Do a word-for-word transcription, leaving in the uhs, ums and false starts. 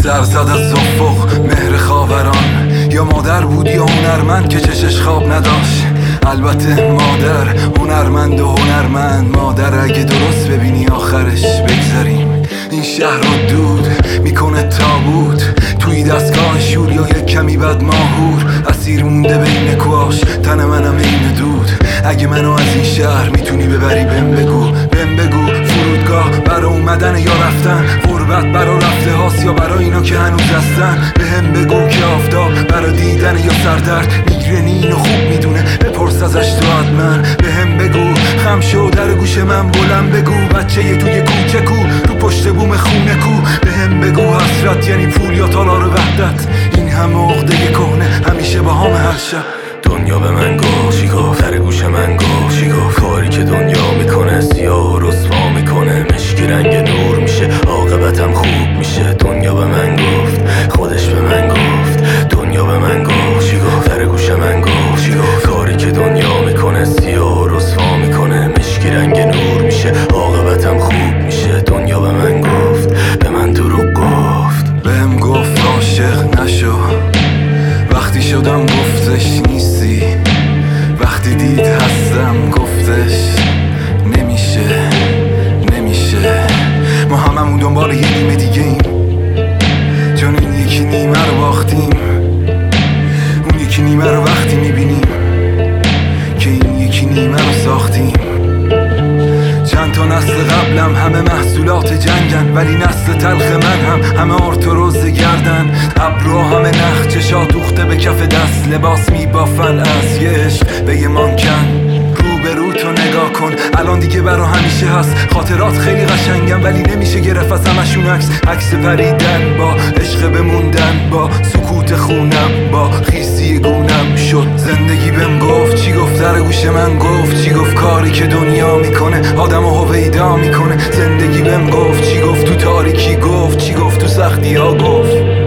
سر زد از افق مهر خاوران، یا مادر بود یا هنرمند که چشش خواب نداشت. البته مادر هنرمند و هنرمند. مادر اگه درست ببینی آخرش بگذریم. این شهر رو دود میکنه تابوت توی دستگاه شور، یا یک کمی بد ماهور اسیر مونده بین کواش. تن منم این دود. اگه منو از این شهر میتونی ببری بهم بگو، بهم بگو فرودگاه برا اومدن یا رفتن، غربت برا رفته هاست یا برا اینا که هنوز هستن. بهم بگو که آفتاب برا دیدن یا سردرد، میگرنی اینو خوب میدونه بپرس ازش تو حتما. بهم بگو خم شو در گوش من بلند بگو، بچه یه توی کوچه کو رو پشت بوم خونه کو. بهم بگو حسرت یعنی پول یا تالار وحدت، این همه عقده کهنه همیشه با هم هر شب. دنیا به من گفت چی گفت، در گوش من گفت چی گفت. کاری که دنیا میکنه سیاه و رسوا میکنه، مشکی رنگ نور میشه عاقبتم خوب میشه. دنیا به من گفت، خودش به من گفت. دنیا به من گفت چی گفت، در گوش من گفت چی گفت. کاری که دنیا میکنه سیاه و رسوا میکنه، مشکی رنگ نور میشه عاقبتم خوب میشه. دنیا به من گفت، به من دروغ گفت. بهم گفت عاشق نشو، وقتی شدم گفتش نیستی، وقتی دید هستم گفتش نمیشه نمیشه. ما هممون دنبال یه نیمه دیگه ایم، چون این یکی نیمه رو باختیم. اون یکی نیمه رو وقتی میبینیم که این یکی نیمه رو ساختیم. چند تا نسل قبلم همه محصولات جنگن، ولی نسل تلخ من هم همه ارتروز گردن. ابرو همه نخ چشا دوخته به کف دست، لباس میبافن از یه عشق به یه مانکن. روبرو تو نگاه کن الان دیگه برا همیشه هست. خاطرات خیلی قشنگن ولی نمیشه گرفت از همشون عکس. عکس پریدن با عشق بموندن، با سکوت خونم، با خیسی گونم شد. زندگی بهم گفت چی گفت، در گوش من گفت چی گفت. کاری که دنیا میکنه آدم و هویدا میکنه. زندگی بهم گفت چی گفت، تو تاریکی گفت چی گفت، تو سختی ها گفت.